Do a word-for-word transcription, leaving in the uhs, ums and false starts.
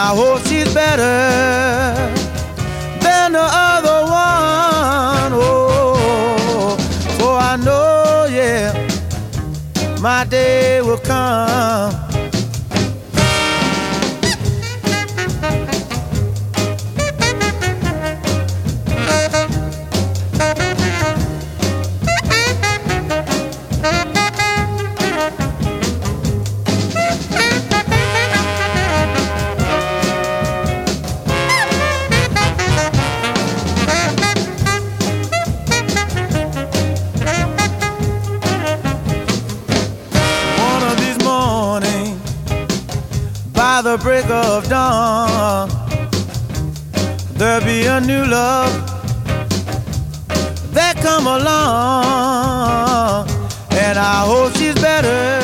I hope she's better than the other one. Oh, for I know, yeah, my day will come. By the break of dawn, there'll be a new love that come along, and I hope she's better